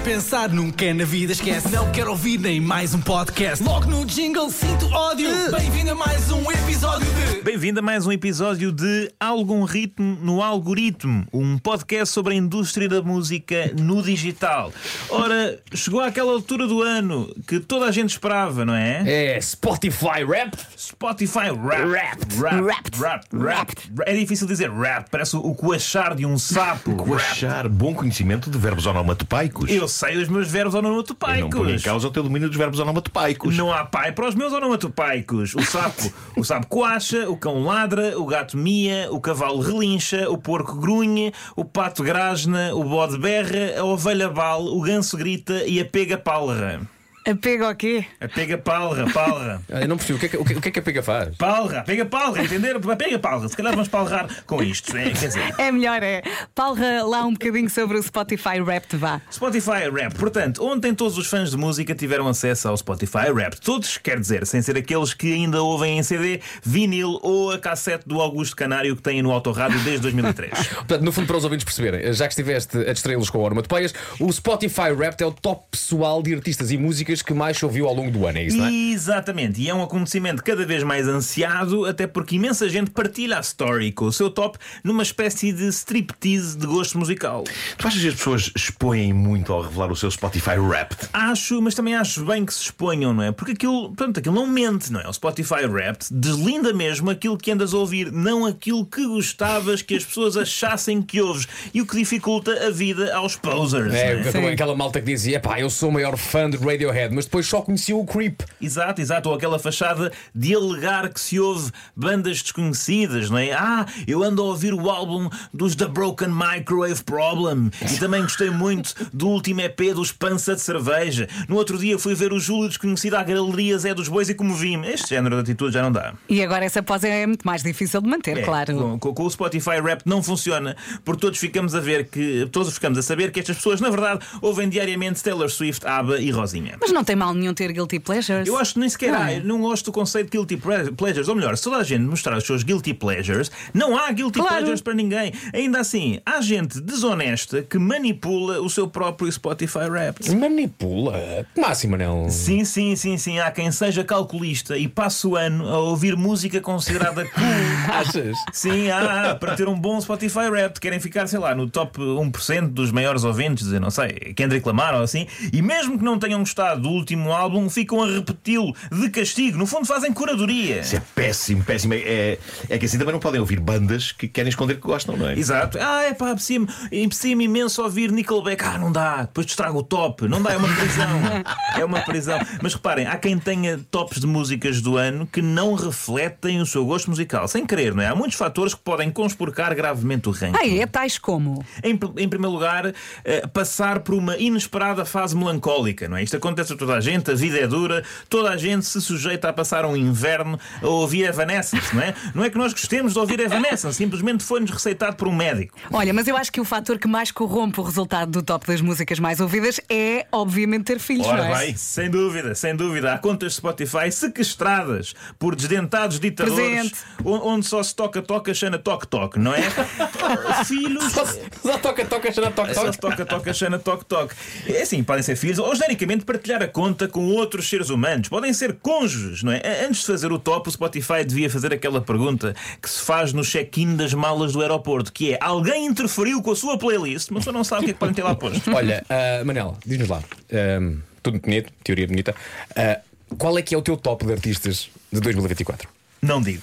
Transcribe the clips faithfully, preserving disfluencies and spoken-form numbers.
pensar, nunca na vida esquece. Não quero ouvir nem mais um podcast. Logo no jingle sinto ódio. Bem-vindo a mais um episódio de... Bem-vindo a mais um episódio de Algum Ritmo no Algoritmo, um podcast sobre a indústria da música no digital. Ora, chegou àquela altura do ano que toda a gente esperava, não é? É Spotify Rap. Spotify Rap. Rap. Rap. Rap. Rap. É difícil dizer rap, parece o coachar de um sapo. Coachar, bom conhecimento de verbos onomatopeicos. Eu sei os meus verbos Eu não onomatopeicos. ponho em causa o teu domínio dos verbos onomatopeicos. Não há pai para os meus onomatopeicos. O sapo, o sapo coacha, o cão ladra, o gato mia, o cavalo relincha, o porco grunhe, o pato grasna, o bode berra, a ovelha bale, o ganso grita e a pega palra. A pega o quê? A pega palra, palra. Eu não percebo, o que é que, o que, o que, é que a pega faz? Palra, pega palra, entenderam? Pega palra. Se calhar vamos palrar com isto. É, quer dizer. É melhor, é. Palra lá um bocadinho sobre o Spotify Wrapped, vá. Spotify Rap. Portanto, ontem todos os fãs de música tiveram acesso ao Spotify Rap. Todos, quer dizer, sem ser aqueles que ainda ouvem em C D, vinil ou a cassete do Augusto Canário que têm no autorrádio desde dois mil e três. Portanto, no fundo, para os ouvintes perceberem, já que estiveste a distraí-los com onomatopeias, o Spotify Wrapped é o top pessoal de artistas e músicas que mais se ouviu ao longo do ano, é isso, não é? Exatamente, e é um acontecimento cada vez mais ansiado, até porque imensa gente partilha a story com o seu top numa espécie de striptease de gosto musical. Tu achas que as pessoas expõem muito ao revelar o seu Spotify Wrapped? Acho, mas também acho bem que se exponham, não é? Porque aquilo, portanto, aquilo não mente, não é? O Spotify Wrapped deslinda mesmo aquilo que andas a ouvir, não aquilo que gostavas que as pessoas achassem que ouves, e o que dificulta a vida aos posers. É, não é? como aquela malta que dizia, pá, eu sou o maior fã de Radiohead, mas depois só conhecia o Creep. Exato, exato, ou aquela fachada de alegar que se ouve bandas desconhecidas, não é? Ah, eu ando a ouvir o álbum dos The Broken Microwave Problem e também gostei muito do último E P dos Pança de Cerveja. No outro dia fui ver o Júlio Desconhecido à Galeria Zé dos Bois e comovi-me. Este género de atitude já não dá. E agora essa pose é muito mais difícil de manter, É, claro. com, com- com o Spotify Rap não funciona, porque todos ficamos a ver que todos ficamos a saber que estas pessoas, na verdade, ouvem diariamente Taylor Swift, ABBA e Rosinha. Mas não tem mal nenhum ter guilty pleasures. Eu acho que nem sequer Não há. é? Eu não gosto do conceito de guilty ple- pleasures. Ou melhor, se toda a gente mostrar os seus guilty pleasures, não há guilty Claro. pleasures para ninguém. Ainda assim, há gente desonesta que manipula o seu próprio Spotify Wrapped. Manipula? Como assim, Manel? Sim, sim, sim, sim. Há quem seja calculista e passe o ano a ouvir música considerada cool. Achas? Sim, há, há, para ter um bom Spotify Wrapped. Querem ficar, sei lá, no top um por cento dos maiores ouvintes, eu não sei, Kendrick Lamar ou assim. E mesmo que não tenham gostado do último álbum, ficam a repeti-lo de castigo. No fundo, fazem curadoria. Isso é péssimo, péssimo. É, é que assim também não podem ouvir bandas que querem esconder que gostam, não é? Exato. Ah, é pá, apetecia-me apetecia-me imenso ouvir Nickelback. Ah, não dá, depois te estrago o top. Não dá, é uma prisão. É uma prisão. Mas reparem, há quem tenha tops de músicas do ano que não refletem o seu gosto musical. Sem querer, não é? Há muitos fatores que podem conspurcar gravemente o ranking. Ah, é? Tais como? Em, em primeiro lugar, eh, passar por uma inesperada fase melancólica, não é? Isto acontece a toda a gente, a vida é dura, toda a gente se sujeita a passar um inverno a ouvir Evanescence, não é? Não é que nós gostemos de ouvir Evanescence, simplesmente foi-nos receitado por um médico. Olha, mas eu acho que o fator que mais corrompe o resultado do top das músicas mais ouvidas é, obviamente, ter filhos, Ora não é? bem. Sem dúvida, sem dúvida. Há contas de Spotify sequestradas por desdentados ditadores, Presente. on- onde só se toca, toca, chana, toque, toque, não é? Filhos. Só, só toca, toca, chana, toca, É só toca. se toca, toca, chana, toque, toque. É assim, podem ser filhos ou genericamente partilhar a conta com outros seres humanos. Podem ser cônjuges, não é? A- Antes de fazer o top, o Spotify devia fazer aquela pergunta que se faz no check-in das malas do aeroporto, que é: alguém interferiu com a sua playlist, mas só não sabe o que é que podem ter lá posto. Olha, ah, Manel, diz-nos lá. ah, tudo bonito, teoria bonita. Ah, qual é que é o teu top de artistas de dois mil e vinte e quatro? Não digo.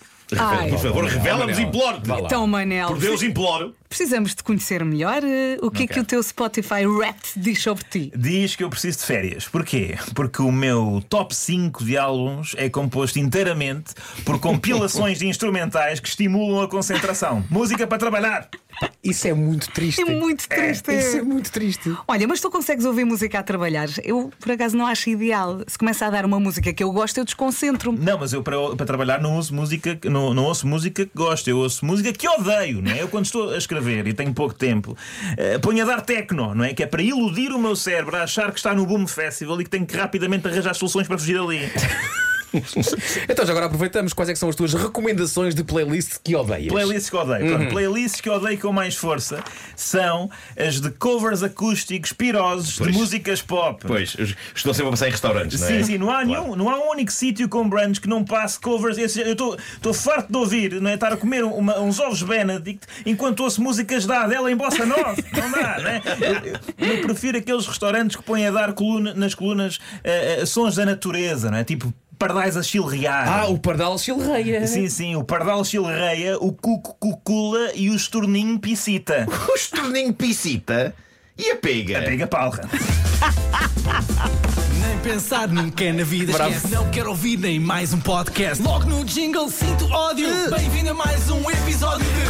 Ai. Por favor, revela-nos, Manel, imploro. vá lá. Então, Manel, Por Deus, imploro. precisamos de conhecer melhor eh, o que é Ok. que o teu Spotify Wrapped diz sobre ti. Diz que eu preciso de férias. Porquê? Porque o meu top cinco de álbuns é composto inteiramente por compilações de instrumentais que estimulam a concentração. Música para trabalhar. Isso é muito triste. É muito triste. Isso é muito triste. Olha, mas tu consegues ouvir música a trabalhar? Eu, por acaso, não acho ideal. Se começa a dar uma música que eu gosto, eu desconcentro-me. Não, mas eu para, para trabalhar não ouço música, não, não ouço música que gosto, eu ouço música que odeio, não é? Eu quando estou a escrever e tenho pouco tempo, eh, ponho a dar techno, não é? Que é para iludir o meu cérebro a achar que está no Boom Festival e que tenho que rapidamente arranjar soluções para fugir dali. Então, já agora aproveitamos. Quais é que são as tuas recomendações de playlist que odeias? Playlists que odeio. Pronto, playlists que odeio com mais força são as de covers acústicos pirosos Pois. de músicas pop. Pois, estou sempre a passar em restaurantes, não é? Sim, sim, não há, Claro. nenhum, não há um único sítio com brands que não passe covers. Esse- eu estou farto de ouvir, não é? Estar a comer uma- uns ovos Benedict enquanto ouço músicas da Adele em bossa nova. Não dá, né? Eu, eu, eu prefiro aqueles restaurantes que põem a dar coluna- nas colunas eh, eh, sons da natureza, não é? Tipo pardais a chilrear. Ah, o Pardal Chilreia. Sim, sim, o pardal chilreia, o cuco cucula e o estorninho piscita. O estorninho piscita e a pega. Pega palra. Nem pensar nunca na vida, Bravo. esquece. Não quero ouvir nem mais um podcast. Logo no jingle sinto ódio. Bem-vindo a mais um episódio de